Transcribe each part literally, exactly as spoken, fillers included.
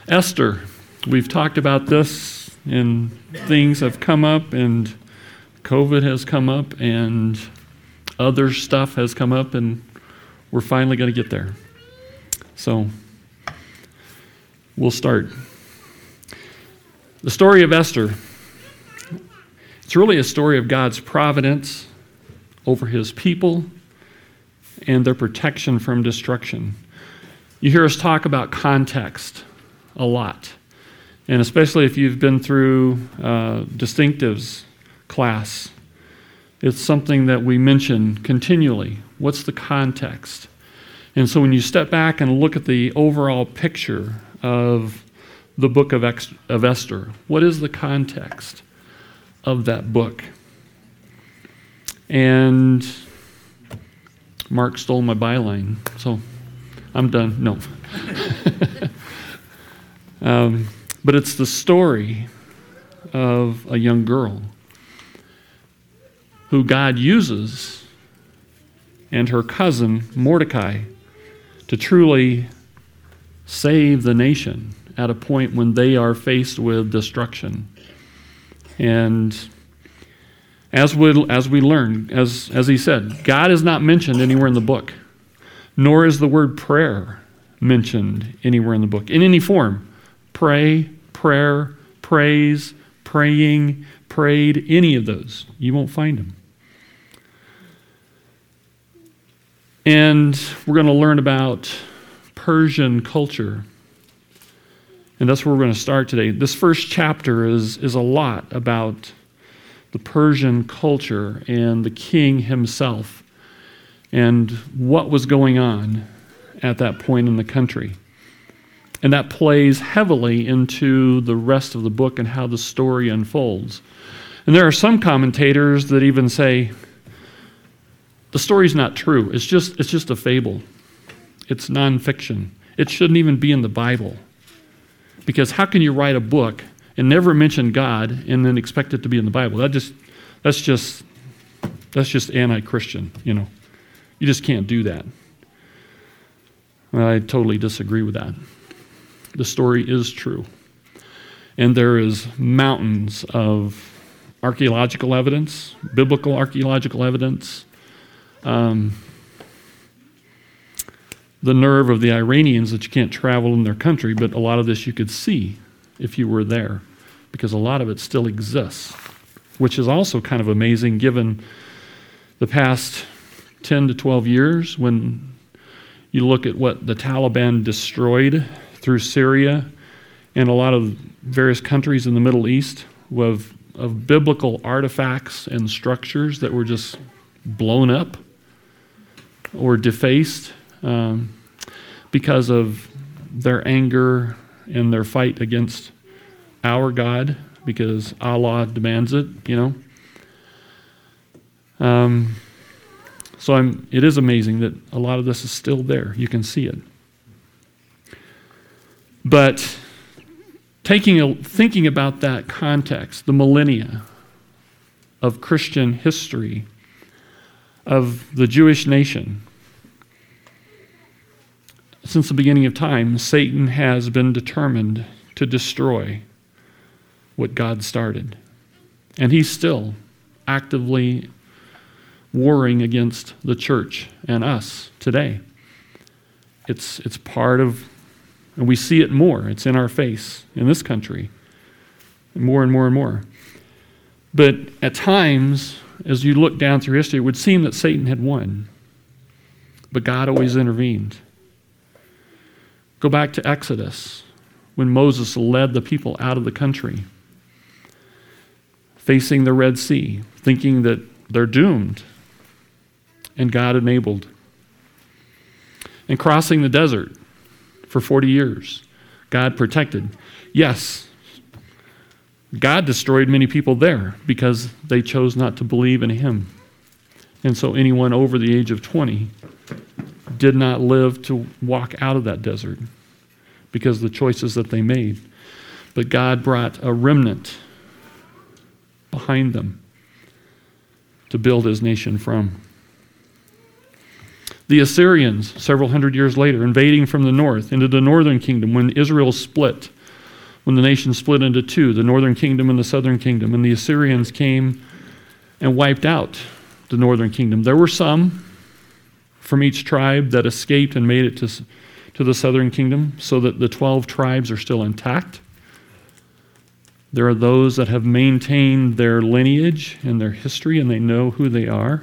Esther, we've talked about this, and things have come up, and COVID has come up, and other stuff has come up, and we're finally going to get there. So, we'll start. The story of Esther, it's really a story of God's providence over his people and their protection from destruction. You hear us talk about context a lot, and especially if you've been through uh, distinctives class, it's something that we mention continually. What's the context? And so when you step back and look at the overall picture of the book of, Ex- of Esther, what is the context of that book? And Mark stole my byline, so I'm done. No. um, but it's the story of a young girl who God uses, and her cousin Mordecai, to truly save the nation at a point when they are faced with destruction. And as we as we learn, as as he said, God is not mentioned anywhere in the book, nor is the word prayer mentioned anywhere in the book in any form. Pray, prayer, praise, praying, prayed, any of those, you won't find them. And we're going to learn about Persian culture. And that's where we're going to start today. This first chapter is, is a lot about the Persian culture and the king himself and what was going on at that point in the country. And that plays heavily into the rest of the book and how the story unfolds. And there are some commentators that even say, the story's not true. It's just it's just a fable. It's nonfiction. It shouldn't even be in the Bible. Because how can you write a book and never mention God and then expect it to be in the Bible? That just that's just that's just anti-Christian, you know. You just can't do that. I totally disagree with that. The story is true. And there is mountains of archaeological evidence, biblical archaeological evidence. Um, the nerve of the Iranians that you can't travel in their country, but a lot of this you could see if you were there, because a lot of it still exists, which is also kind of amazing given the past ten to twelve years when you look at what the Taliban destroyed through Syria and a lot of various countries in the Middle East of, of biblical artifacts and structures that were just blown up or defaced um, because of their anger and their fight against our God, because Allah demands it, you know. Um, so I'm, it is amazing that a lot of this is still there. You can see it. But taking a, thinking about that context, the millennia of Christian history, of the Jewish nation, since the beginning of time, Satan has been determined to destroy what God started. And he's still actively warring against the church and us today. It's it's part of, and we see it more. It's in our face in this country, more and more and more. But at times, as you look down through history, it would seem that Satan had won. But God always intervened. Go back to Exodus, when Moses led the people out of the country, facing the Red Sea, thinking that they're doomed, and God enabled. And crossing the desert for forty years, God protected. Yes, God destroyed many people there because they chose not to believe in him. And so anyone over the age of twenty did not live to walk out of that desert because of the choices that they made. But God brought a remnant behind them to build his nation from. The Assyrians, several hundred years later, invading from the north into the northern kingdom when Israel split when the nation split into two, the northern kingdom and the southern kingdom, and the Assyrians came and wiped out the northern kingdom. There were some from each tribe that escaped and made it to, to the southern kingdom, so that the twelve tribes are still intact. There are those that have maintained their lineage and their history, and they know who they are.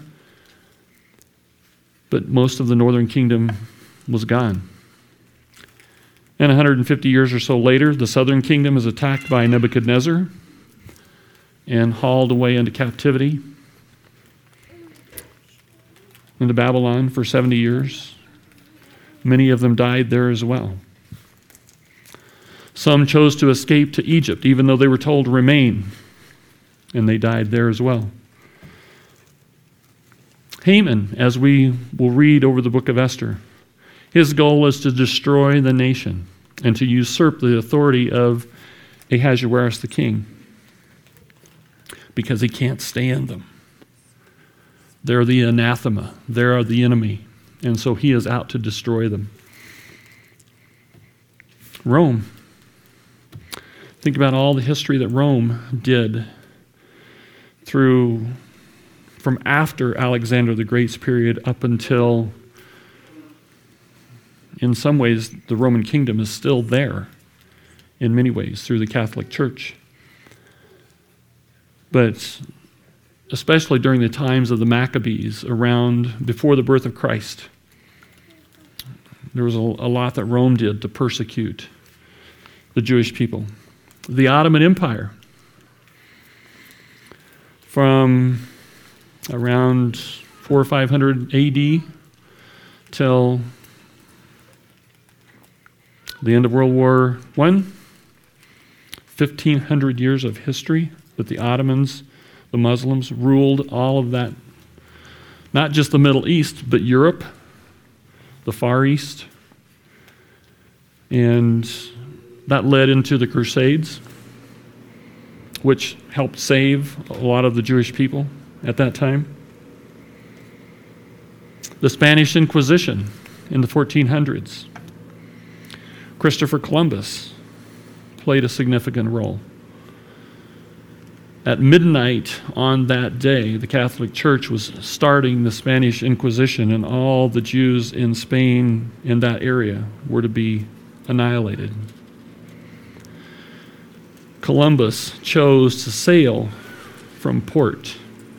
But most of the northern kingdom was gone. And one hundred fifty years or so later, the southern kingdom is attacked by Nebuchadnezzar and hauled away into captivity into Babylon for seventy years. Many of them died there as well. Some chose to escape to Egypt, even though they were told to remain, and they died there as well. Haman, as we will read over the book of Esther, his goal is to destroy the nation and to usurp the authority of Ahasuerus the king, because he can't stand them. They're the anathema. They're the enemy. And so he is out to destroy them. Rome. Think about all the history that Rome did through, from after Alexander the Great's period up until, in some ways, the Roman kingdom is still there in many ways through the Catholic Church. But especially during the times of the Maccabees, around before the birth of Christ, there was a, a lot that Rome did to persecute the Jewish people. The Ottoman Empire, from around four or five hundred A D till the end of World War One, fifteen hundred years of history that the Ottomans, the Muslims, ruled all of that, not just the Middle East, but Europe, the Far East. And that led into the Crusades, which helped save a lot of the Jewish people at that time. The Spanish Inquisition in the fourteen hundreds. Christopher Columbus played a significant role. At midnight on that day, the Catholic Church was starting the Spanish Inquisition, and all the Jews in Spain in that area were to be annihilated. Columbus chose to sail from port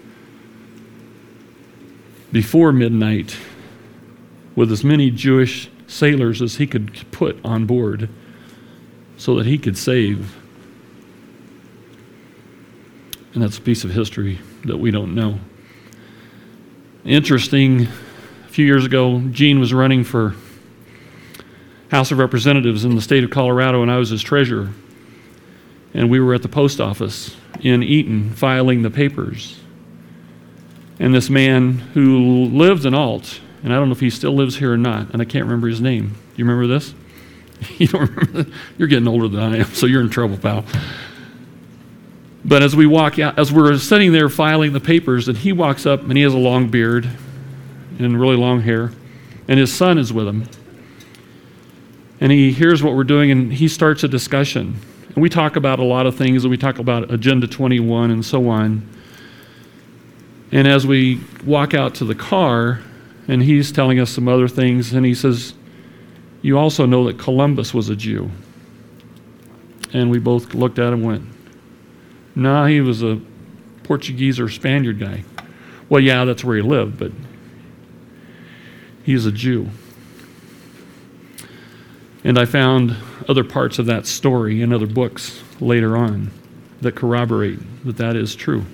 before midnight with as many Jewish sailors as he could put on board so that he could save. And that's a piece of history that we don't know. Interesting, a few years ago, Gene was running for House of Representatives in the state of Colorado, and I was his treasurer. And we were at the post office in Eaton filing the papers. And this man who lived in Alt, and I don't know if he still lives here or not, and I can't remember his name. Do you remember this? You don't remember that? You're getting older than I am, so you're in trouble, pal. But as we walk out, as we're sitting there filing the papers, and he walks up, and he has a long beard and really long hair, and his son is with him. And he hears what we're doing, and he starts a discussion. And we talk about a lot of things, and we talk about Agenda twenty-one and so on. And as we walk out to the car, and he's telling us some other things, and he says, "You also know that Columbus was a Jew." And we both looked at him and went, "No, he was a Portuguese or Spaniard guy." Well, yeah, that's where he lived, but he's a Jew. And I found other parts of that story in other books later on that corroborate that that is true.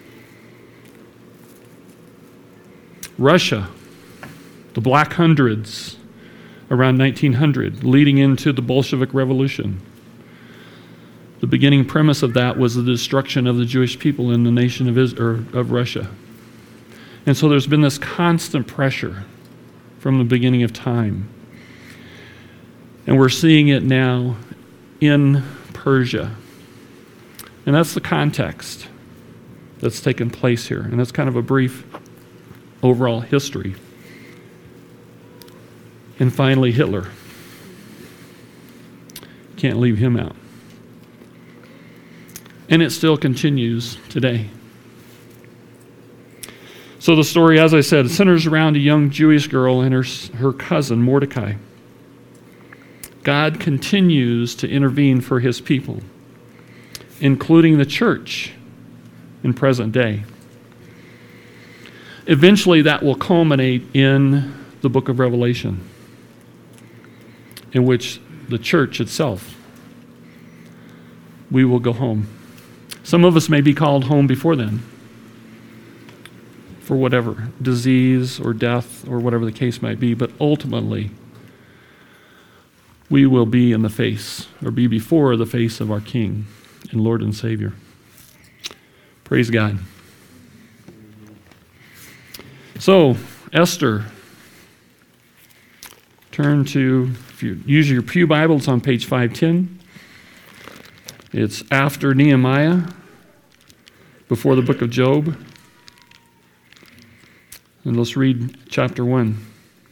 Russia, the Black Hundreds, around nineteen hundred, leading into the Bolshevik Revolution. The beginning premise of that was the destruction of the Jewish people in the nation of Israel, or of Russia. And so there's been this constant pressure from the beginning of time. And we're seeing it now in Persia. And that's the context that's taken place here. And that's kind of a brief overall history. And finally, Hitler. Can't leave him out. And it still continues today. So the story, as I said, centers around a young Jewish girl and her, her cousin, Mordecai. God continues to intervene for his people, including the church in present day. Eventually, that will culminate in the book of Revelation, in which the church itself, we will go home. Some of us may be called home before then, for whatever, disease or death or whatever the case might be, but ultimately, we will be in the face, or be before the face of our King and Lord and Savior. Praise God. So, Esther, turn to, if you use your Pew Bible, it's on page five ten. It's after Nehemiah, before the book of Job. And let's read chapter one.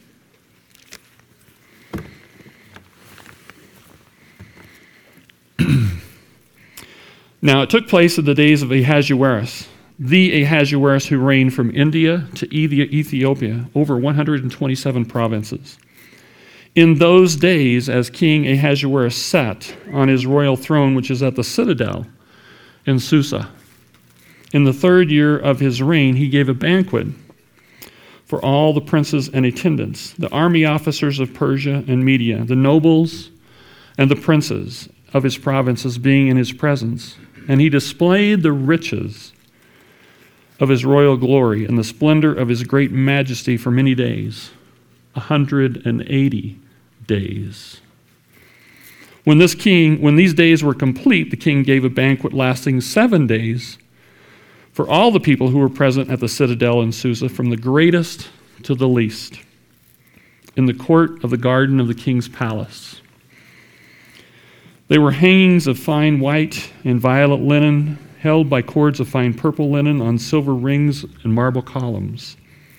Now it took place in the days of Ahasuerus, the Ahasuerus who reigned from India to Ethiopia, over one hundred twenty-seven provinces. In those days, as King Ahasuerus sat on his royal throne, which is at the citadel in Susa, in the third year of his reign, he gave a banquet for all the princes and attendants, the army officers of Persia and Media, the nobles and the princes of his provinces being in his presence. And he displayed the riches of his royal glory and the splendor of his great majesty for many days, one hundred eighty days. When this king, when these days were complete, the king gave a banquet lasting seven days for all the people who were present at the citadel in Susa, from the greatest to the least, in the court of the garden of the king's palace. They were hangings of fine white and violet linen, held by cords of fine purple linen on silver rings and marble columns,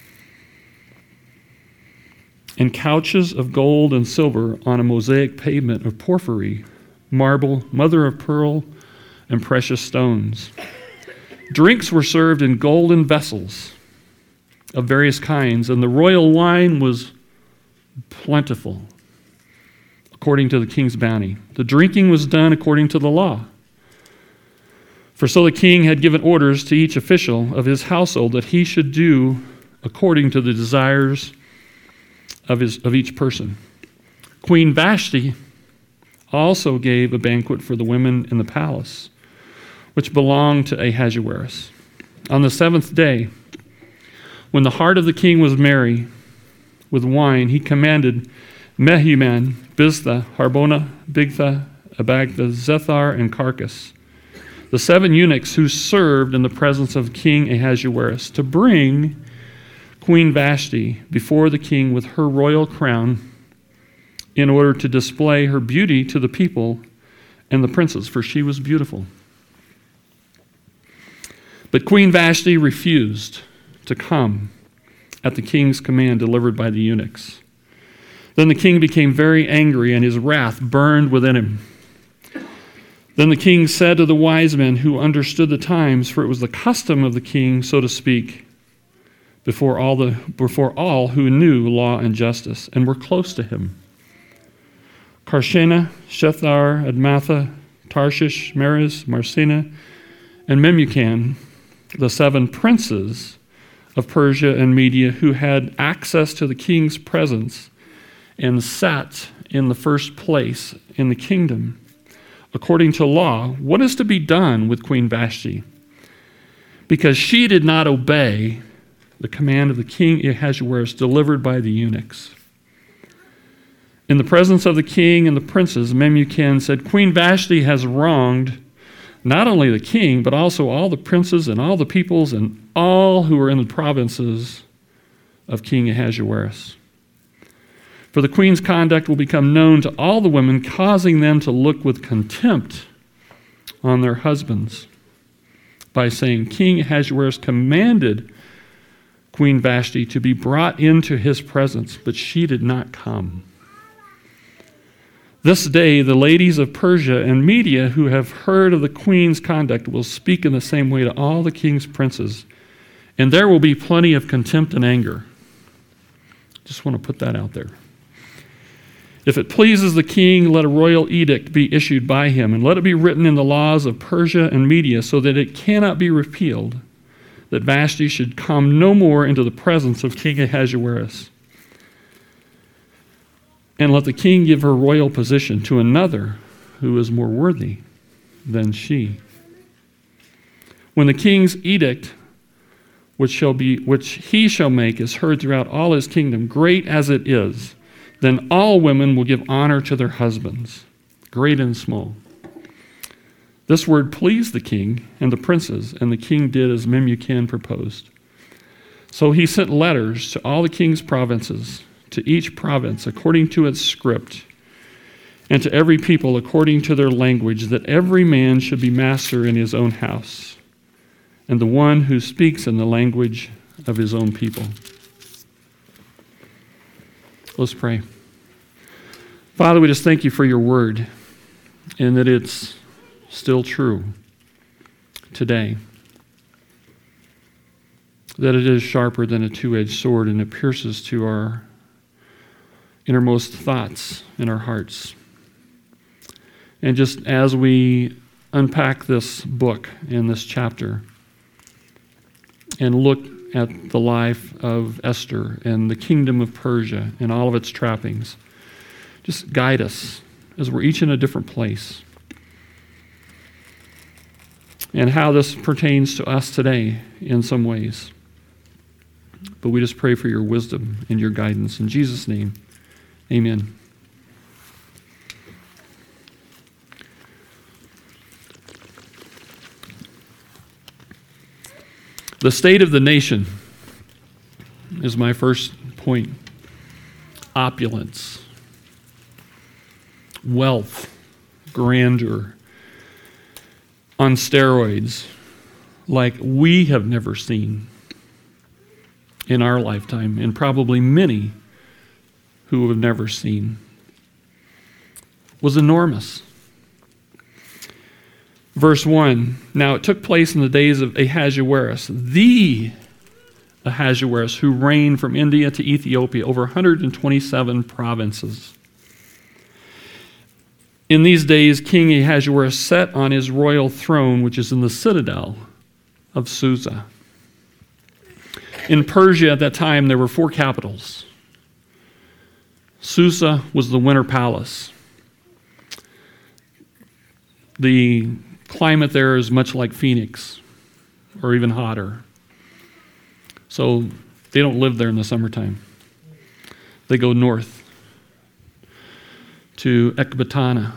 and couches of gold and silver on a mosaic pavement of porphyry, marble, mother of pearl, and precious stones. Drinks were served in golden vessels of various kinds, and the royal wine was plentiful, according to the king's bounty. The drinking was done according to the law. For so the king had given orders to each official of his household that he should do according to the desires of, his, of each person. Queen Vashti also gave a banquet for the women in the palace, which belonged to Ahasuerus. On the seventh day, when the heart of the king was merry with wine, he commanded Mehuman, Biztha, Harbona, Bigtha, Abagtha, Zethar, and Carcass, the seven eunuchs who served in the presence of King Ahasuerus, to bring Queen Vashti before the king with her royal crown, in order to display her beauty to the people and the princes, for she was beautiful. But Queen Vashti refused to come at the king's command delivered by the eunuchs. Then the king became very angry, and his wrath burned within him. Then the king said to the wise men who understood the times, for it was the custom of the king, so to speak, before all the before all who knew law and justice and were close to him, Karshena, Shethar, Admatha, Tarshish, Meres, Marsina, and Memucan, the seven princes of Persia and Media, who had access to the king's presence and sat in the first place in the kingdom, according to law, what is to be done with Queen Vashti? Because she did not obey the command of the king Ahasuerus delivered by the eunuchs. In the presence of the king and the princes, Memucan said, Queen Vashti has wronged not only the king, but also all the princes and all the peoples and all who are in the provinces of King Ahasuerus. For the queen's conduct will become known to all the women, causing them to look with contempt on their husbands, by saying, King Ahasuerus commanded Queen Vashti to be brought into his presence, but she did not come. This day the ladies of Persia and Media who have heard of the queen's conduct will speak in the same way to all the king's princes, and there will be plenty of contempt and anger. Just want to put that out there. If it pleases the king, let a royal edict be issued by him, and let it be written in the laws of Persia and Media so that it cannot be repealed, that Vashti should come no more into the presence of King Ahasuerus. And let the king give her royal position to another who is more worthy than she. When the king's edict, which shall be, which he shall make, is heard throughout all his kingdom, great as it is, then all women will give honor to their husbands, great and small. This word pleased the king and the princes, and the king did as Memucan proposed. So he sent letters to all the king's provinces, to each province according to its script, and to every people according to their language, that every man should be master in his own house, and the one who speaks in the language of his own people. Let's pray. Father, we just thank you for your word, and that it's still true today. That it is sharper than a two-edged sword, and it pierces to our innermost thoughts in our hearts. And just as we unpack this book and this chapter and look at the life of Esther and the kingdom of Persia and all of its trappings, just guide us as we're each in a different place, and how this pertains to us today in some ways. But we just pray for your wisdom and your guidance. In Jesus' name, amen. The state of the nation is my first point. Opulence, wealth, grandeur, on steroids, like we have never seen in our lifetime, and probably many who have never seen, was enormous. Verse one, now it took place in the days of Ahasuerus, the Ahasuerus, who reigned from India to Ethiopia, over one hundred twenty-seven provinces. In these days, King Ahasuerus sat on his royal throne, which is in the citadel of Susa. In Persia at that time, there were four capitals. Susa was the winter palace. The climate there is much like Phoenix, or even hotter. So they don't live there in the summertime. They go north to Ecbatana,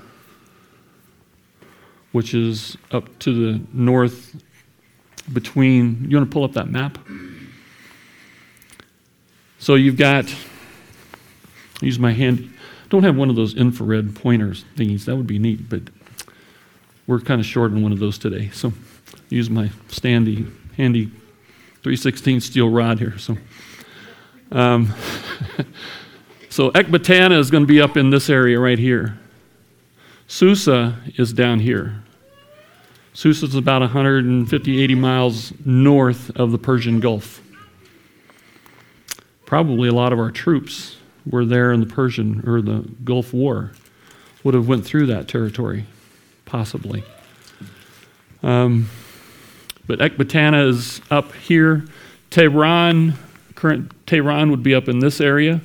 which is up to the north between, you want to pull up that map? So you've got, use my hand, don't have one of those infrared pointers thingies, that would be neat, but we're kind of short on one of those today. So use my standy, handy three sixteen steel rod here. So, um, so Ecbatana is going to be up in this area right here. Susa is down here. Susa is about one hundred fifty, eighty miles north of the Persian Gulf. Probably a lot of our troops were there in the Persian or the Gulf War, would have went through that territory, possibly. Um, but Ecbatana is up here. Tehran, current Tehran would be up in this area.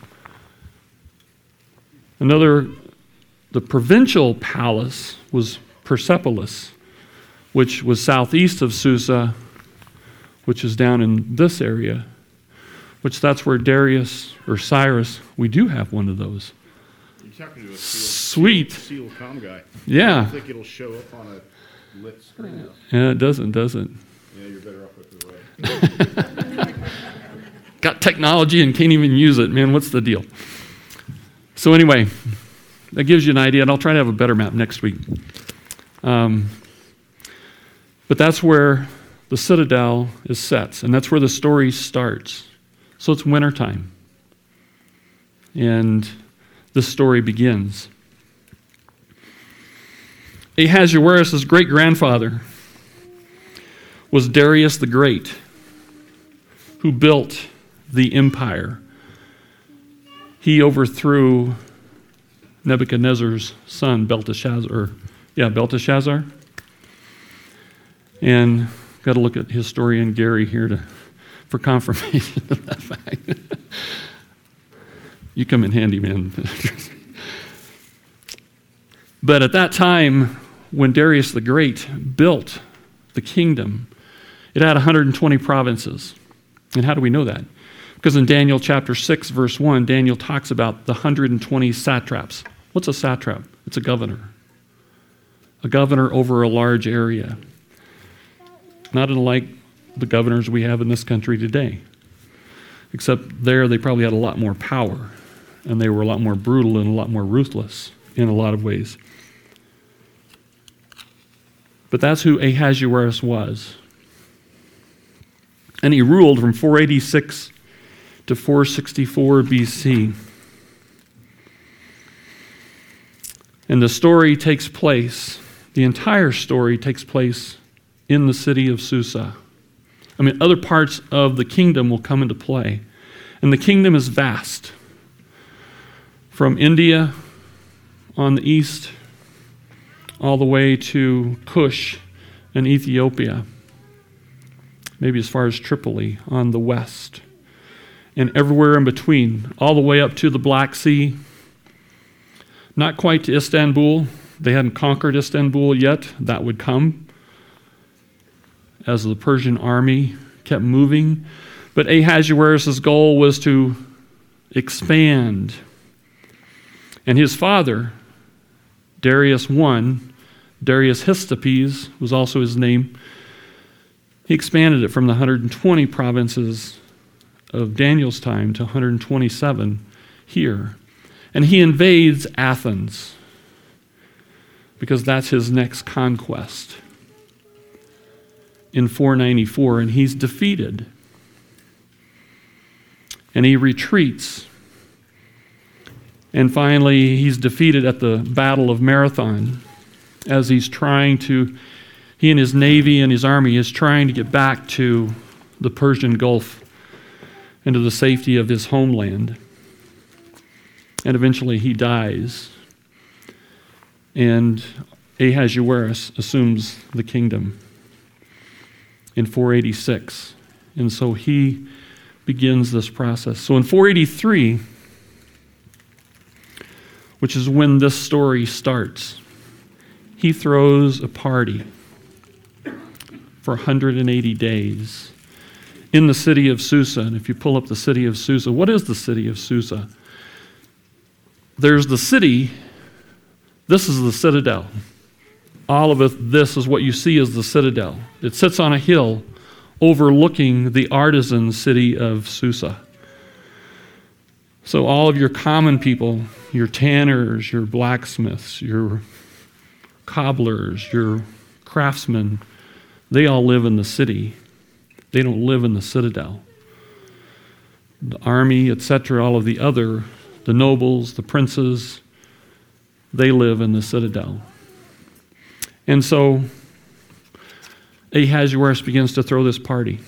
Another, the provincial palace was Persepolis, which was southeast of Susa, which is down in this area, which that's where Darius or Cyrus, we do have one of those. You're talking to a Sweet. Seal com guy. Yeah. I don't think it'll show up on a lit screen. Yeah, it doesn't, does it? Yeah, you're better off with the right. Got technology and can't even use it. Man, what's the deal? So anyway, that gives you an idea, and I'll try to have a better map next week. Um, but that's where the citadel is set, and that's where the story starts. So it's wintertime, and this story begins. Ahasuerus' great-grandfather was Darius the Great, who built the empire. He overthrew Nebuchadnezzar's son, Belteshazzar, or, yeah, Belteshazzar. And got to look at historian Gary here to for confirmation of that fact. You come in handy, man. But at that time, when Darius the Great built the kingdom, it had one hundred twenty provinces. And how do we know that? Because in Daniel chapter six, verse one, Daniel talks about the one hundred twenty satraps. What's a satrap? It's a governor. A governor over a large area. Not unlike the governors we have in this country today. Except there they probably had a lot more power. And they were a lot more brutal and a lot more ruthless in a lot of ways. But that's who Ahasuerus was. And he ruled from four eighty-six to four sixty-four B C. And the story takes place, the entire story takes place in the city of Susa. I mean, other parts of the kingdom will come into play. And the kingdom is vast. From India on the east, all the way to Cush and Ethiopia, maybe as far as Tripoli on the west, and everywhere in between, all the way up to the Black Sea, not quite to Istanbul. They hadn't conquered Istanbul yet. That would come as the Persian army kept moving. But Ahasuerus' goal was to expand. And his father, Darius the First, Darius Histides was also his name, he expanded it from the one hundred twenty provinces of Daniel's time to one hundred twenty-seven here. And he invades Athens because that's his next conquest in four ninety-four, and he's defeated. And he retreats. And finally, he's defeated at the Battle of Marathon as he's trying to, he and his navy and his army is trying to get back to the Persian Gulf and to the safety of his homeland. And eventually he dies. And Ahasuerus assumes the kingdom in four eighty-six. And so he begins this process. So in four eighty-three, which is when this story starts, he throws a party for one hundred eighty days in the city of Susa. And if you pull up the city of Susa, what is the city of Susa? There's the city. This is the citadel. All of it, this is what you see as the citadel. It sits on a hill overlooking the artisan city of Susa. So all of your common people, your tanners, your blacksmiths, your cobblers, your craftsmen, they all live in the city. They don't live in the citadel. The army, et cetera, all of the other, the nobles, the princes, they live in the citadel. And so Ahasuerus begins to throw this party.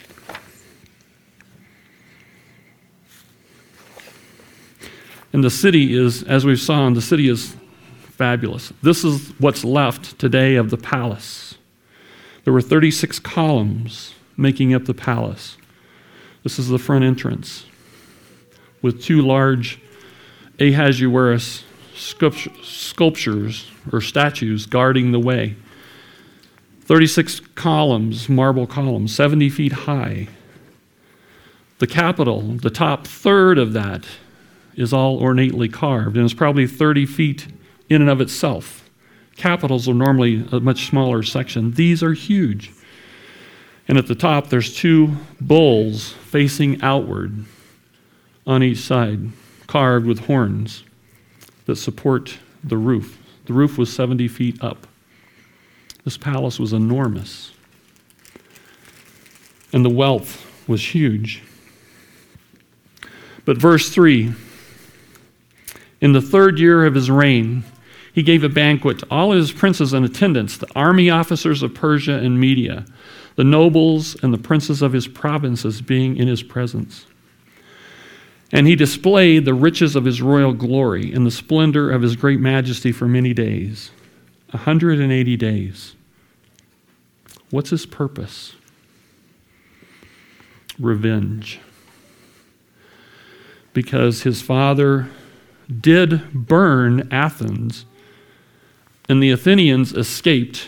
And the city is, as we've saw, the city is fabulous. This is what's left today of the palace. There were thirty-six columns making up the palace. This is the front entrance with two large Ahasuerus sculptures or statues guarding the way. thirty-six columns, marble columns, seventy feet high. The capital, the top third of that, is all ornately carved, and it's probably thirty feet in and of itself. Capitals are normally a much smaller section. These are huge. And at the top, there's two bulls facing outward on each side, carved with horns that support the roof. The roof was seventy feet up. This palace was enormous. And the wealth was huge. But verse three, in the third year of his reign, he gave a banquet to all his princes and attendants, the army officers of Persia and Media, the nobles and the princes of his provinces being in his presence. And he displayed the riches of his royal glory and the splendor of his great majesty for many days, one hundred eighty days. What's his purpose? Revenge. Because his father did burn Athens, and the Athenians escaped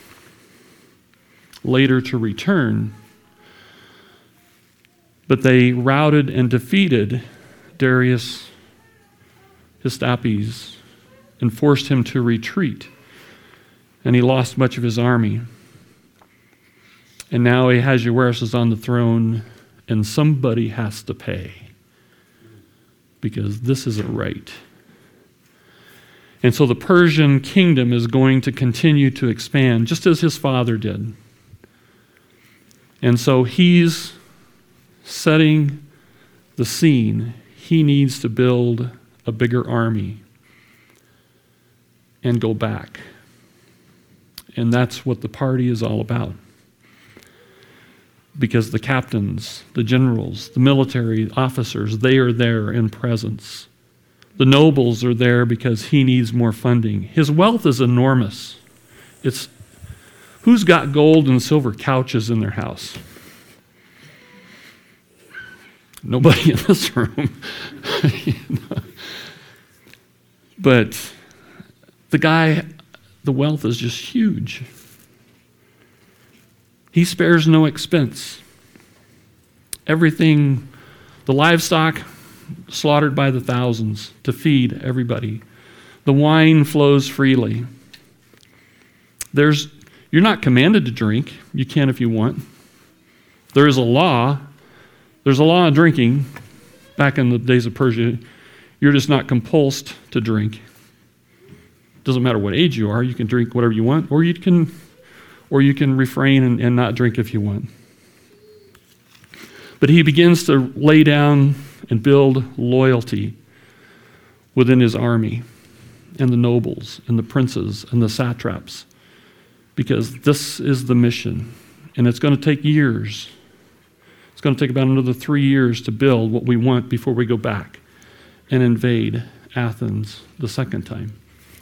later to return, but they routed and defeated Darius Hystaspes and forced him to retreat, and he lost much of his army. And now Ahasuerus is on the throne, and somebody has to pay, because this isn't right. And so the Persian kingdom is going to continue to expand, just as his father did. And so he's setting the scene. He needs to build a bigger army and go back. And that's what the party is all about. Because the captains, the generals, the military officers, they are there in presence. The nobles are there because he needs more funding. His wealth is enormous. It's who's got gold and silver couches in their house? Nobody in this room. You know? But the guy, the wealth is just huge. He spares no expense. Everything, the livestock slaughtered by the thousands to feed everybody. The wine flows freely. There's, you're not commanded to drink. You can if you want. There is a law. There's a law of drinking. Back in the days of Persia, you're just not compulsed to drink. Doesn't matter what age you are. You can drink whatever you want, or you can or you can refrain and, and not drink if you want. But he begins to lay down and build loyalty within his army and the nobles and the princes and the satraps, because this is the mission, and it's going to take years. It's going to take about another three years to build what we want before we go back and invade Athens the second time.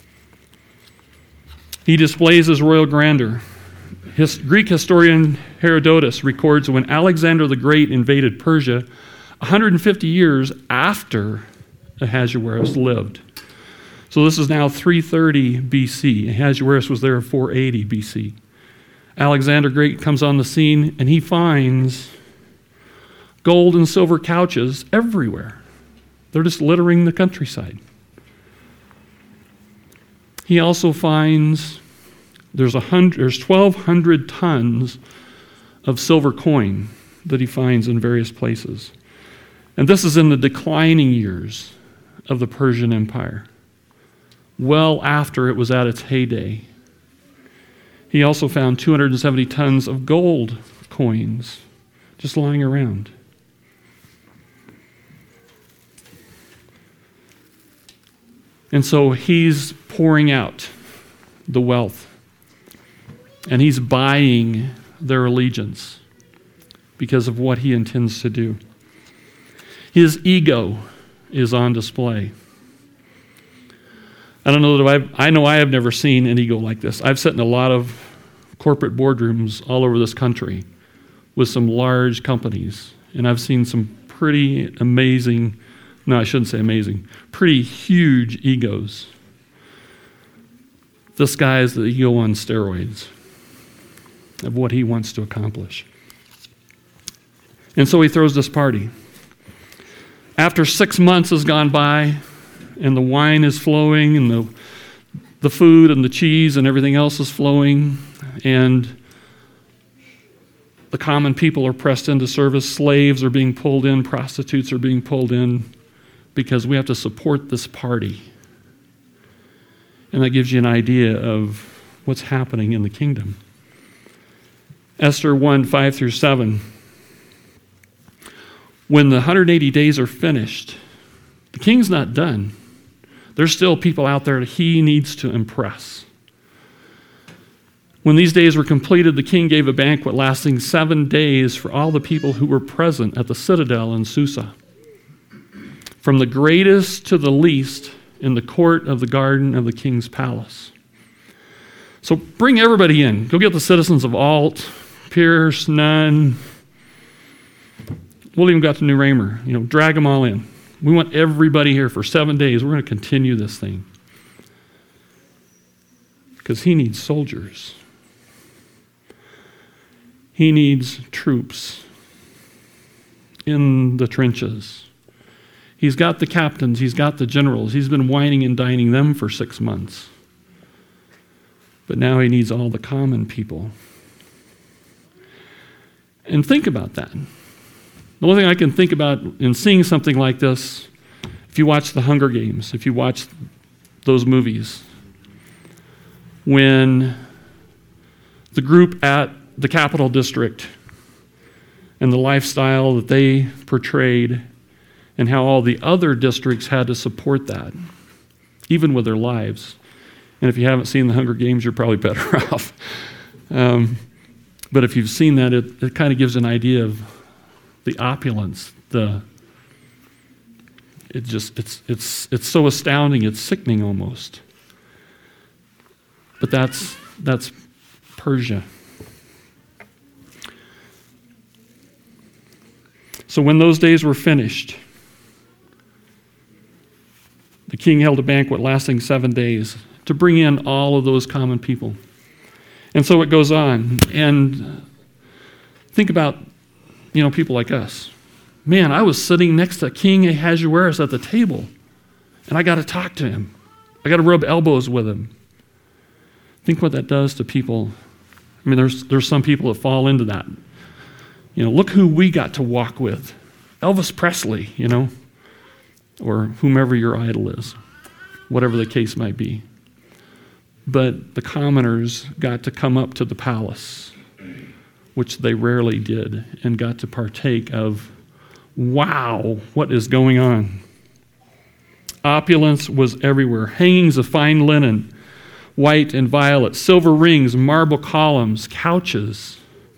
He displays his royal grandeur. His Greek historian Herodotus records when Alexander the Great invaded Persia one hundred fifty years after Ahasuerus lived. So this is now three thirty B C. Ahasuerus was there in four eighty B C. Alexander the Great comes on the scene, and he finds gold and silver couches everywhere. They're just littering the countryside. He also finds there's a hundred, there's twelve hundred tons of silver coin that he finds in various places. And this is in the declining years of the Persian Empire, well after it was at its heyday. He also found two hundred seventy tons of gold coins just lying around. And so he's pouring out the wealth, and he's buying their allegiance because of what he intends to do. His ego is on display. I don't know that I've, I know I have never seen an ego like this. I've sat in a lot of corporate boardrooms all over this country with some large companies, and I've seen some pretty amazing, no, I shouldn't say amazing, pretty huge egos. This guy is the ego on steroids of what he wants to accomplish. And so he throws this party. After six months has gone by, and the wine is flowing, and the, the food and the cheese and everything else is flowing, and the common people are pressed into service, slaves are being pulled in, prostitutes are being pulled in, because we have to support this party. And that gives you an idea of what's happening in the kingdom. Esther one, five through seven. When the one hundred eighty days are finished, the king's not done. There's still people out there that he needs to impress. When these days were completed, the king gave a banquet lasting seven days for all the people who were present at the citadel in Susa, from the greatest to the least in the court of the garden of the king's palace. So bring everybody in. Go get the citizens of Alt, Pierce, Nunn. We'll even got to New Raymer. You know, drag them all in. We want everybody here for seven days. We're going to continue this thing. Because he needs soldiers. He needs troops in the trenches. He's got the captains. He's got the generals. He's been whining and dining them for six months. But now he needs all the common people. And think about that. The only thing I can think about in seeing something like this, if you watch The Hunger Games, if you watch those movies, when the group at the Capital District and the lifestyle that they portrayed and how all the other districts had to support that, even with their lives. And if you haven't seen The Hunger Games, you're probably better off. Um, but if you've seen that, it, it kind of gives an idea of the opulence, the it just it's it's it's so astounding, it's sickening almost. But that's that's Persia. So when those days were finished, the king held a banquet lasting seven days to bring in all of those common people. And so it goes on. And think about, you know, people like us. Man, I was sitting next to King Ahasuerus at the table, and I got to talk to him. I got to rub elbows with him. Think what that does to people. I mean, there's there's some people that fall into that. You know, look who we got to walk with. Elvis Presley, you know, or whomever your idol is, whatever the case might be. But the commoners got to come up to the palace, which they rarely did, and got to partake of, wow, what is going on? Opulence was everywhere. Hangings of fine linen, white and violet, silver rings, marble columns, couches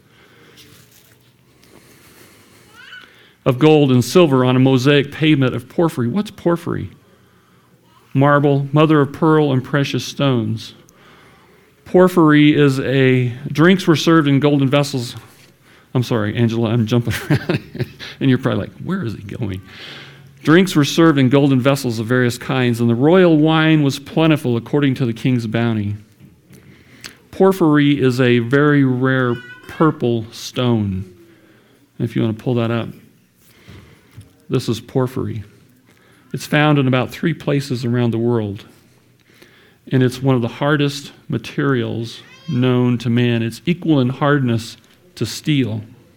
of gold and silver on a mosaic pavement of porphyry. What's porphyry? Marble, mother of pearl, and precious stones. Porphyry is a, drinks were served in golden vessels. I'm sorry, Angela, I'm jumping around. And you're probably like, where is he going? Drinks were served in golden vessels of various kinds, and the royal wine was plentiful according to the king's bounty. Porphyry is a very rare purple stone. If you want to pull that up, this is porphyry. It's found in about three places around the world, and it's one of the hardest materials known to man. It's equal in hardness to steel.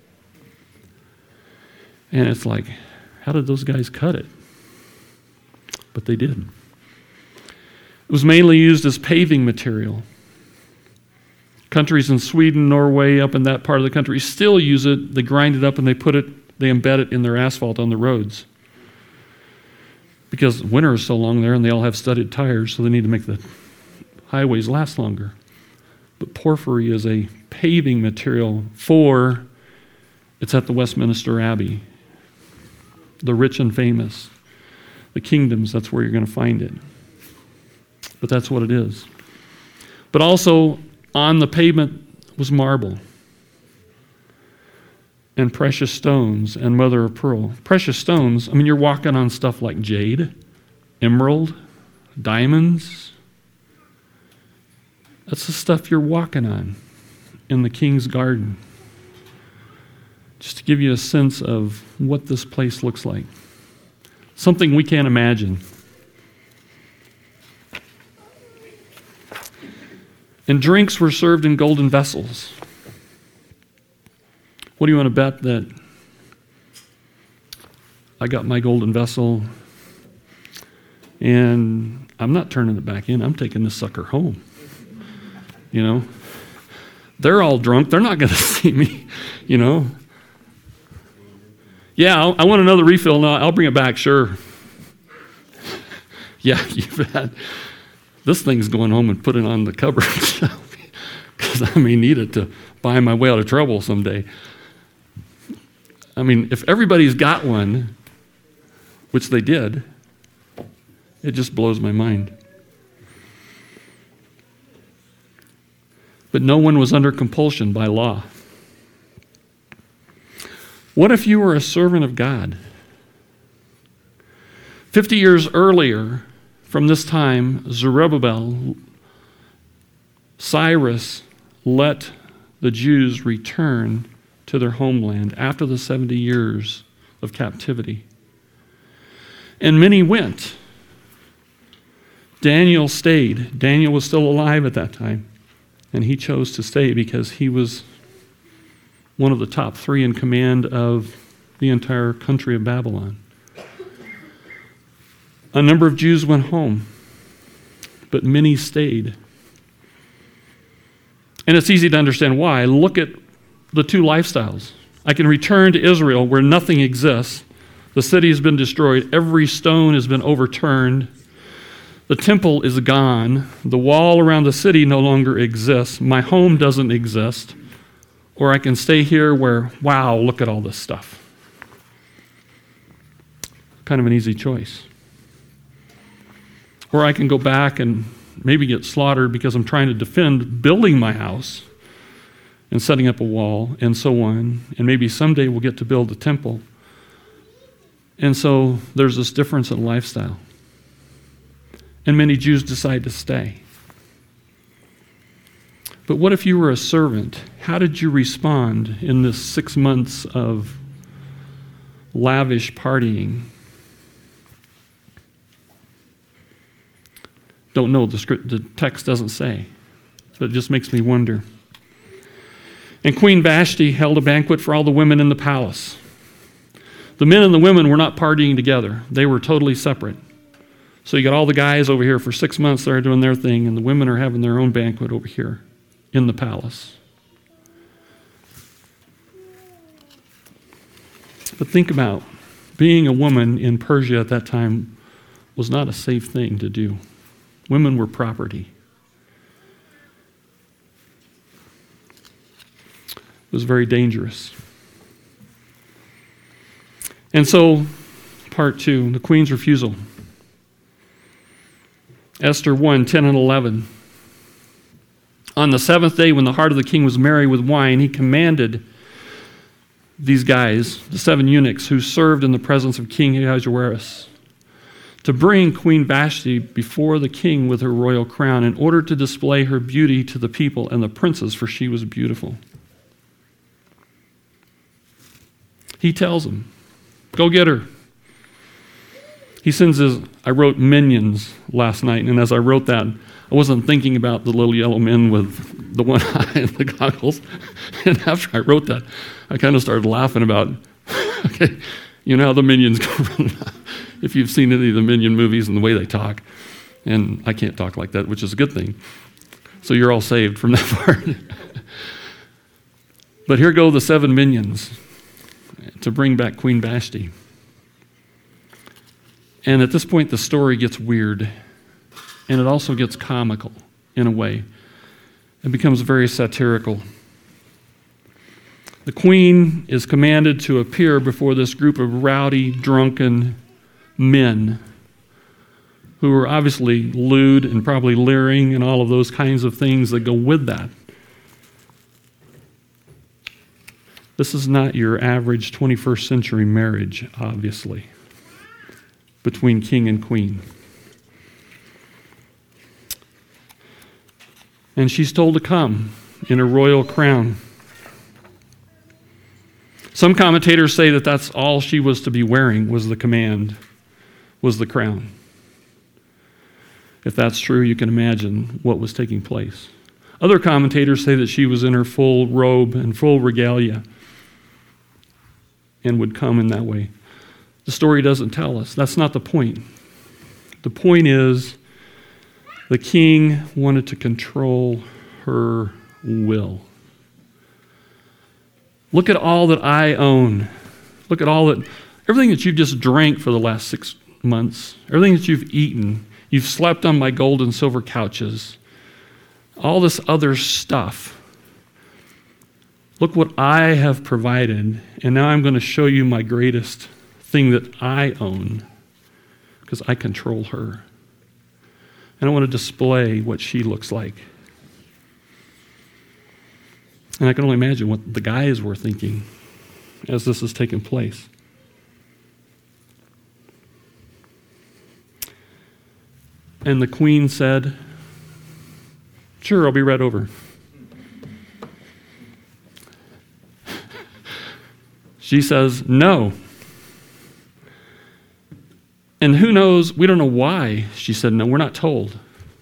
And it's like, how did those guys cut it? But they did. It was mainly used as paving material. Countries in Sweden, Norway, up in that part of the country still use it. They grind it up and they put it, they embed it in their asphalt on the roads. Because winter is so long there and they all have studded tires, so they need to make the highways last longer. But porphyry is a paving material for, it's at the Westminster Abbey. The rich and famous. The kingdoms, that's where you're going to find it. But that's what it is. But also, on the pavement was marble and precious stones and mother of pearl. Precious stones, I mean, you're walking on stuff like jade, emerald, diamonds. That's the stuff you're walking on in the king's garden. Just to give you a sense of what this place looks like. Something we can't imagine. And drinks were served in golden vessels. What do you want to bet that I got my golden vessel and I'm not turning it back in. I'm taking this sucker home. You know? They're all drunk. They're not going to see me, you know? Yeah, I'll, I want another refill. No, I'll bring it back, sure. Yeah, you bet. This thing's going home and put it on the cupboard shelf because I may need it to buy my way out of trouble someday. I mean, if everybody's got one, which they did, it just blows my mind. But no one was under compulsion by law. What if you were a servant of God? Fifty years earlier from this time, Zerubbabel, Cyrus let the Jews return to their homeland after the seventy years of captivity. And many went. Daniel stayed. Daniel was still alive at that time. And he chose to stay because he was one of the top three in command of the entire country of Babylon. A number of Jews went home, but many stayed. And it's easy to understand why. Look at the two lifestyles. I can return to Israel where nothing exists. The city has been destroyed. Every stone has been overturned. The temple is gone. The wall around the city no longer exists. My home doesn't exist. Or I can stay here where, wow, look at all this stuff. Kind of an easy choice. Or I can go back and maybe get slaughtered because I'm trying to defend building my house and setting up a wall and so on. And maybe someday we'll get to build a temple. And so there's this difference in lifestyle. And many Jews decide to stay. But what if you were a servant? How did you respond in this six months of lavish partying? Don't know, the script, the text doesn't say. But it just makes me wonder. And Queen Vashti held a banquet for all the women in the palace. The men and the women were not partying together. They were totally separate. So you got all the guys over here for six months, they're doing their thing, and the women are having their own banquet over here in the palace. But think about being a woman in Persia at that time was not a safe thing to do. Women were property. It was very dangerous. And so, part two, the queen's refusal. Esther one, ten and eleven. On the seventh day, when the heart of the king was merry with wine, he commanded these guys, the seven eunuchs who served in the presence of King Ahasuerus, to bring Queen Vashti before the king with her royal crown in order to display her beauty to the people and the princes, for she was beautiful. He tells them, go get her. He sends his, I wrote minions last night, and as I wrote that, I wasn't thinking about the little yellow men with the one eye and the goggles. And after I wrote that, I kind of started laughing about, okay, you know how the minions go running out. If you've seen any of the Minion movies and the way they talk. And I can't talk like that, which is a good thing. So you're all saved from that part. But here go the seven minions to bring back Queen Vashti. And at this point, the story gets weird. And it also gets comical in a way. It becomes very satirical. The queen is commanded to appear before this group of rowdy, drunken men who are obviously lewd and probably leering and all of those kinds of things that go with that. This is not your average twenty-first century marriage, obviously, between king and queen. And she's told to come in a royal crown. Some commentators say that that's all she was to be wearing, was the command, was the crown. If that's true, you can imagine what was taking place. Other commentators say that she was in her full robe and full regalia and would come in that way. The story doesn't tell us. That's not the point. The point is the king wanted to control her will. Look at all that I own. Look at all that, everything that you've just drank for the last six months, everything that you've eaten. You've slept on my gold and silver couches. All this other stuff. Look what I have provided, and now I'm going to show you my greatest thing that I own, because I control her. And I want to display what she looks like. And I can only imagine what the guys were thinking as this is taking place. And the queen said, "Sure, I'll be right over." She says, "No." And who knows, we don't know why she said no. We're not told.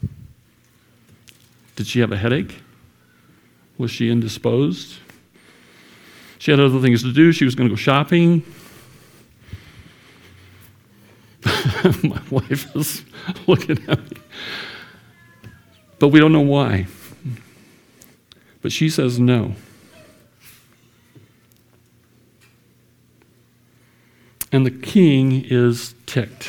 Did she have a headache? Was she indisposed? She had other things to do. She was going to go shopping. My wife is looking at me. But we don't know why. But she says no. And the king is ticked.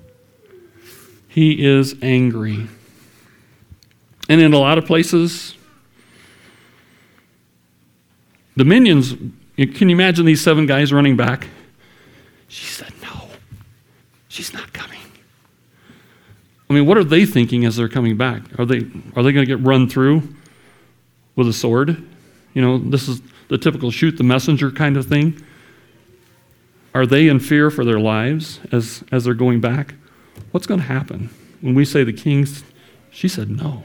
He is angry. And in a lot of places, the minions, can you imagine these seven guys running back? She said, "No, she's not coming." I mean, what are they thinking as they're coming back? Are they are they going to get run through with a sword? You know, this is the typical shoot the messenger kind of thing. Are they in fear for their lives as, as they're going back? What's going to happen when we say the king's, she said no?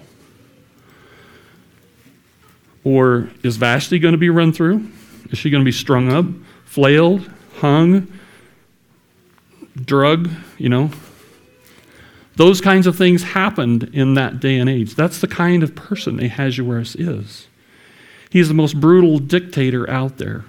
Or is Vashti going to be run through? Is she going to be strung up, flailed, hung, drugged, you know? Those kinds of things happened in that day and age. That's the kind of person Ahasuerus is. He's the most brutal dictator out there.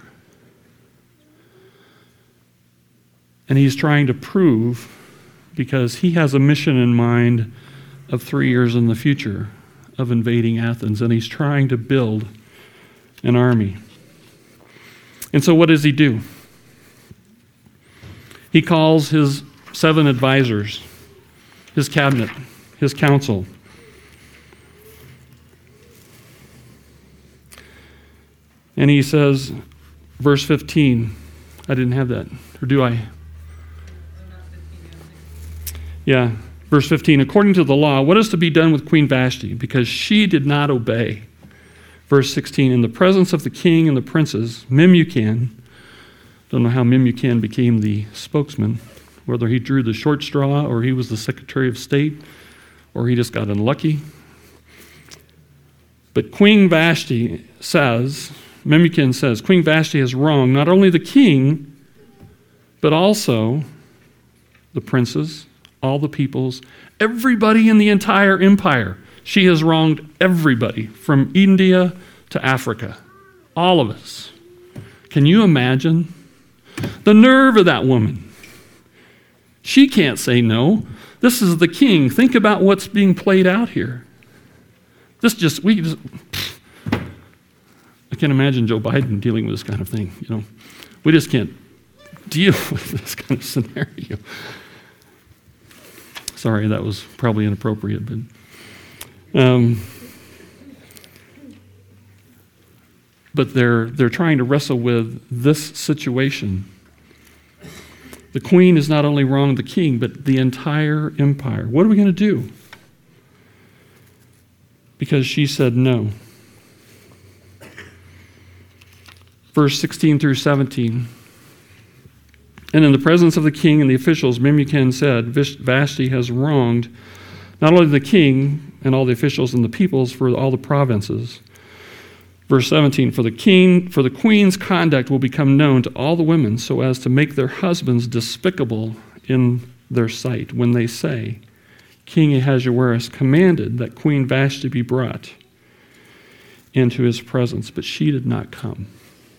And he's trying to prove, because he has a mission in mind of three years in the future of invading Athens, and he's trying to build an army. And so what does he do? He calls his seven advisors, his cabinet, his council. And he says, verse fifteen, I didn't have that, or do I? Yeah, verse fifteen, according to the law, what is to be done with Queen Vashti? Because she did not obey. Verse sixteen, in the presence of the king and the princes, Memucan, don't know how Memucan became the spokesman, whether he drew the short straw or he was the Secretary of State or he just got unlucky. But Queen Vashti says, Memucan says, Queen Vashti has wronged not only the king, but also the princes, all the peoples, everybody in the entire empire. She has wronged everybody from India to Africa. All of us. Can you imagine the nerve of that woman? She can't say no. This is the king. Think about what's being played out here. This just, we just, I can't imagine Joe Biden dealing with this kind of thing. You know, we just can't deal with this kind of scenario. Sorry, that was probably inappropriate, but um, but they're they're trying to wrestle with this situation. The queen has not only wronged the king, but the entire empire. What are we going to do? Because she said no. Verse sixteen through seventeen. And in the presence of the king and the officials, Memucan said, Vashti has wronged not only the king and all the officials and the peoples for all the provinces. Verse seventeen, for the king, for the queen's conduct will become known to all the women so as to make their husbands despicable in their sight when they say, King Ahasuerus commanded that Queen Vashti be brought into his presence, but she did not come.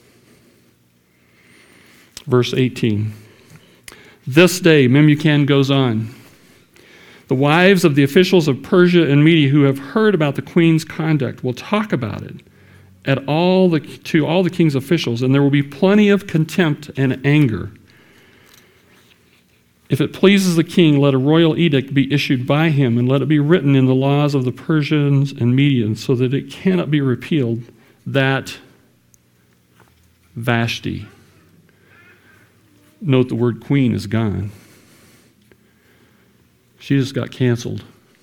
Verse eighteen, this day, Memucan goes on, the wives of the officials of Persia and Media who have heard about the queen's conduct will talk about it at all the, to all the king's officials, and there will be plenty of contempt and anger. If it pleases the king, let a royal edict be issued by him, and let it be written in the laws of the Persians and Medians, so that it cannot be repealed, that Vashti, note the word queen is gone. She just got canceled.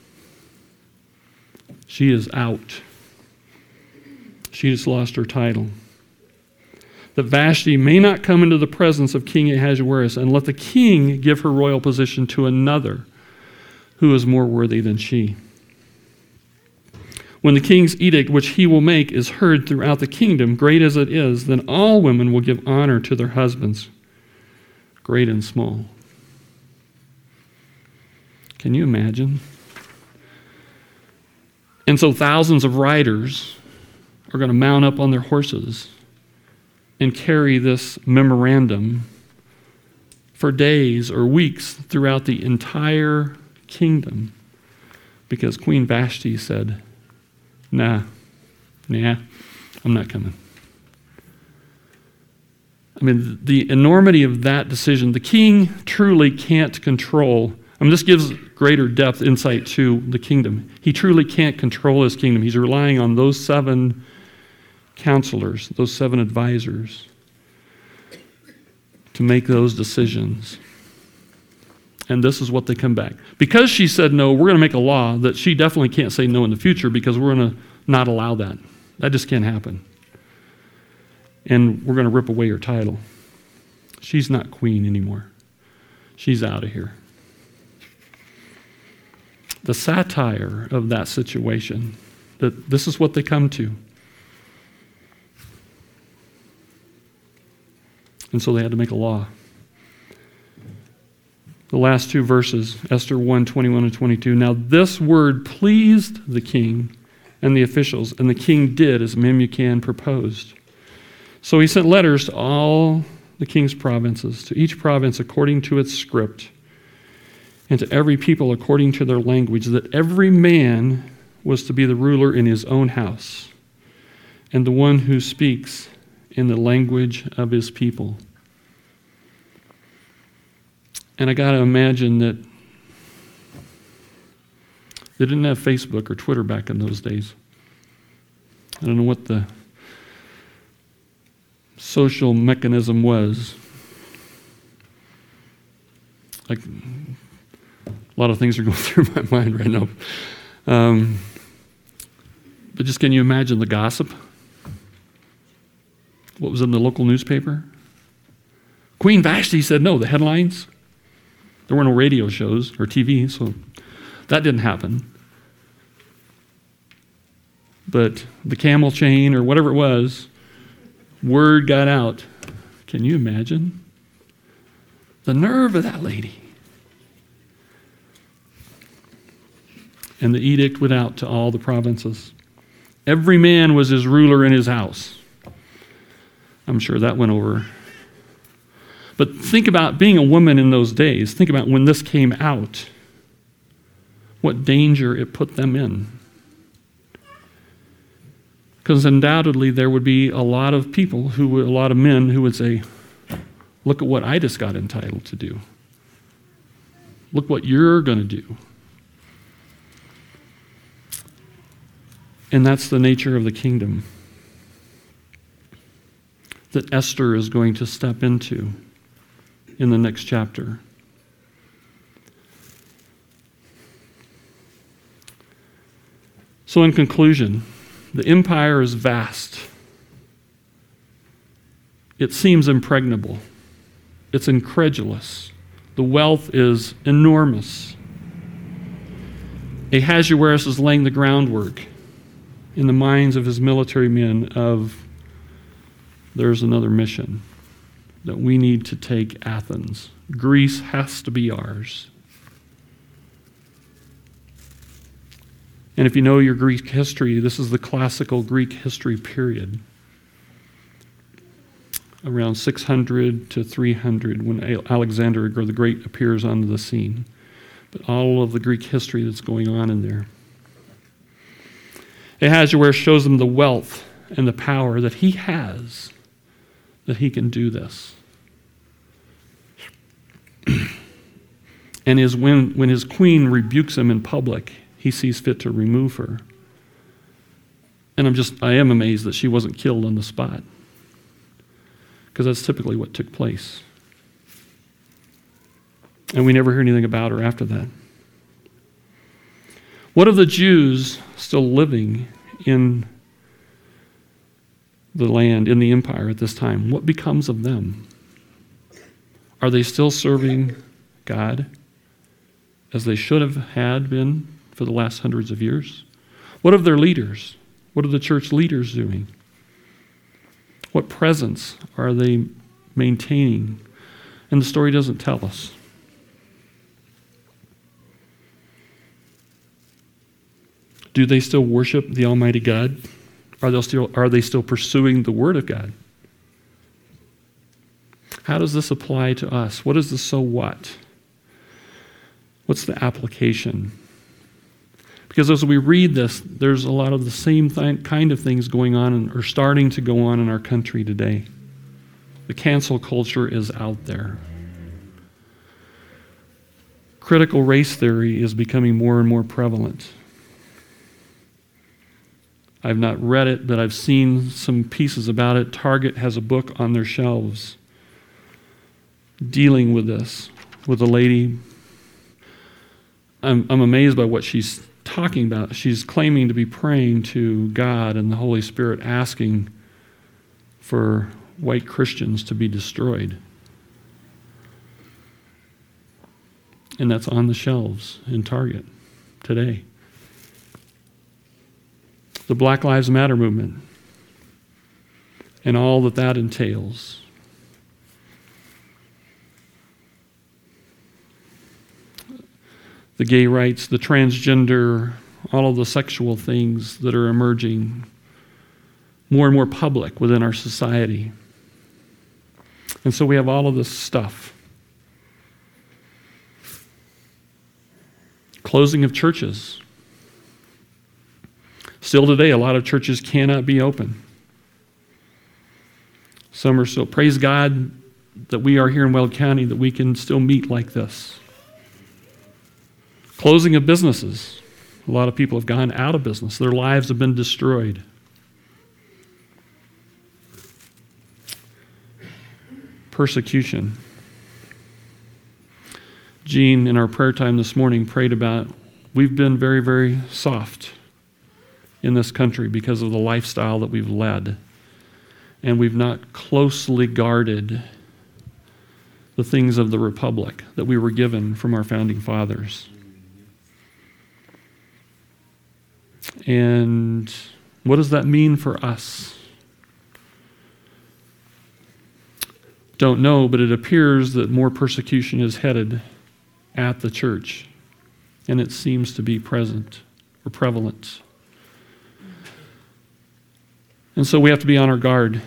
She is out. She just lost her title. That Vashti may not come into the presence of King Ahasuerus, and let the king give her royal position to another who is more worthy than she. When the king's edict, which he will make, is heard throughout the kingdom, great as it is, then all women will give honor to their husbands, great and small. Can you imagine? And so thousands of riders are going to mount up on their horses and carry this memorandum for days or weeks throughout the entire kingdom, because Queen Vashti said, nah, nah, I'm not coming. I mean, the enormity of that decision, the king truly can't control. I mean, this gives greater depth, insight to the kingdom. He truly can't control his kingdom. He's relying on those seven counselors, those seven advisors, to make those decisions. And this is what they come back. Because she said no, we're going to make a law that she definitely can't say no in the future, because we're going to not allow that. That just can't happen. And we're going to rip away her title. She's not queen anymore. She's out of here. The satire of that situation, that this is what they come to. And so they had to make a law. The last two verses, Esther one, twenty-one and twenty-two. Now this word pleased the king and the officials, and the king did as Memucan proposed. So he sent letters to all the king's provinces, to each province according to its script, and to every people according to their language, that every man was to be the ruler in his own house, and the one who speaks in the language of his people. And I got to imagine that they didn't have Facebook or Twitter back in those days. I don't know what the social mechanism was. Like, a lot of things are going through my mind right now. Um, but just can you imagine the gossip? What was in the local newspaper? Queen Vashti said no, the headlines. There were no radio shows or T V, so that didn't happen. But the camel chain or whatever it was, word got out. Can you imagine? The nerve of that lady. And the edict went out to all the provinces. Every man was his ruler in his house. I'm sure that went over. But think about being a woman in those days. Think about when this came out, what danger it put them in. Because undoubtedly there would be a lot of people, who, would, a lot of men who would say, look at what I just got entitled to do. Look what you're going to do. And that's the nature of the kingdom that Esther is going to step into in the next chapter. So in conclusion, the empire is vast. It seems impregnable. It's incredulous. The wealth is enormous. Ahasuerus is laying the groundwork in the minds of his military men of there's another mission, that we need to take Athens. Greece has to be ours. And if you know your Greek history, this is the classical Greek history period. Around six hundred to three hundred, when Alexander the Great appears onto the scene. But all of the Greek history that's going on in there. Ahasuerus shows them the wealth and the power that he has, that he can do this. And is when, when his queen rebukes him in public, he sees fit to remove her. And I'm just, I am amazed that she wasn't killed on the spot, because that's typically what took place. And we never hear anything about her after that. What of the Jews still living in the land, in the empire at this time? What becomes of them? Are they still serving God as they should have had been for the last hundreds of years? What of their leaders? What are the church leaders doing? What presence are they maintaining? And the story doesn't tell us. Do they still worship the Almighty God? Are they still, are they still pursuing the Word of God? How does this apply to us? What is the so what? What's the application? Because as we read this, there's a lot of the same th- kind of things going on and or starting to go on in our country today. The cancel culture is out there. Critical race theory is becoming more and more prevalent. I've not read it, but I've seen some pieces about it. Target has a book on their shelves dealing with this, with a lady. I'm, I'm amazed by what she's talking about. She's claiming to be praying to God and the Holy Spirit, asking for white Christians to be destroyed. And that's on the shelves in Target today. The Black Lives Matter movement and all that that entails. The gay rights, the transgender, all of the sexual things that are emerging more and more public within our society. And so we have all of this stuff. Closing of churches. Still today, a lot of churches cannot be open. Some are still, praise God that we are here in Weld County, that we can still meet like this. Closing of businesses. A lot of people have gone out of business. Their lives have been destroyed. Persecution. Jean, in our prayer time this morning, prayed about, we've been very, very soft in this country because of the lifestyle that we've led. And we've not closely guarded the things of the republic that we were given from our founding fathers. And what does that mean for us? Don't know, but it appears that more persecution is headed at the church, and it seems to be present or prevalent. And so we have to be on our guard.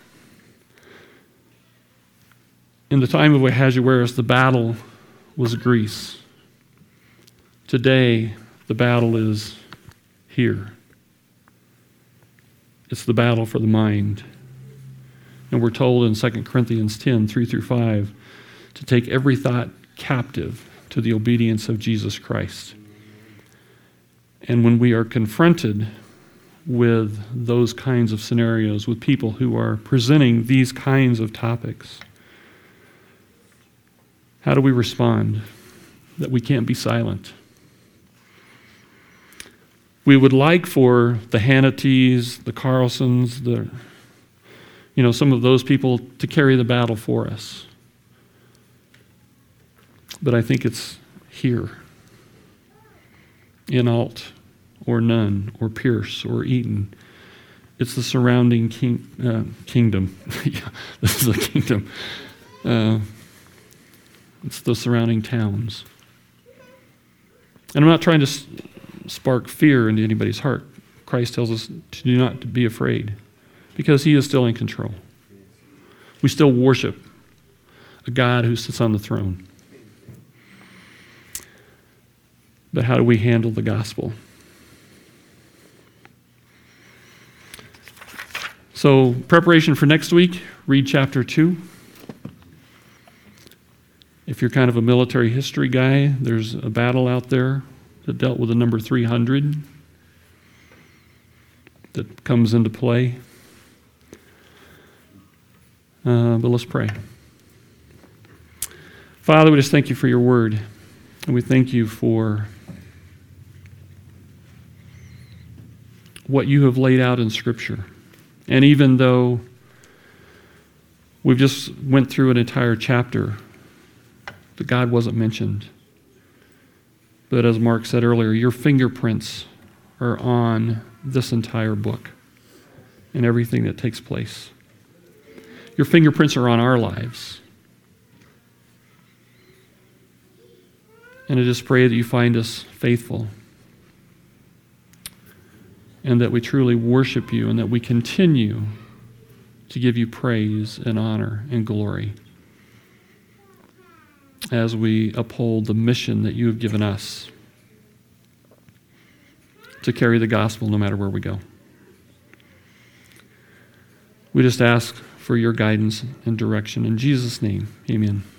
In the time of Ahasuerus, the battle was Greece. Today, the battle is here. It's the battle for the mind. And we're told in Second Corinthians ten, three through five, to take every thought captive to the obedience of Jesus Christ. And when we are confronted with those kinds of scenarios, with people who are presenting these kinds of topics, how do we respond? That we can't be silent. We would like for the Hannity's, the Carlsons, the, you know, some of those people to carry the battle for us. But I think it's here, in Alt, or Nunn, or Pierce, or Eaton. It's the surrounding king, uh, kingdom. Yeah, this is a kingdom. Uh, it's the surrounding towns. And I'm not trying to s- spark fear into anybody's heart. Christ tells us to do not be afraid, because he is still in control. We still worship a God who sits on the throne. But how do we handle the gospel? So, preparation for next week, read chapter two. If If you're kind of a military history guy, there's a battle out there that dealt with the number three hundred that comes into play. Uh, but let's pray. Father, we just thank you for your word. And we thank you for what you have laid out in Scripture. And even though we've just went through an entire chapter that God wasn't mentioned, but as Mark said earlier, your fingerprints are on this entire book and everything that takes place. Your fingerprints are on our lives. And I just pray that you find us faithful and that we truly worship you and that we continue to give you praise and honor and glory as we uphold the mission that you have given us to carry the gospel no matter where we go. We just ask for your guidance and direction. In Jesus' name, amen.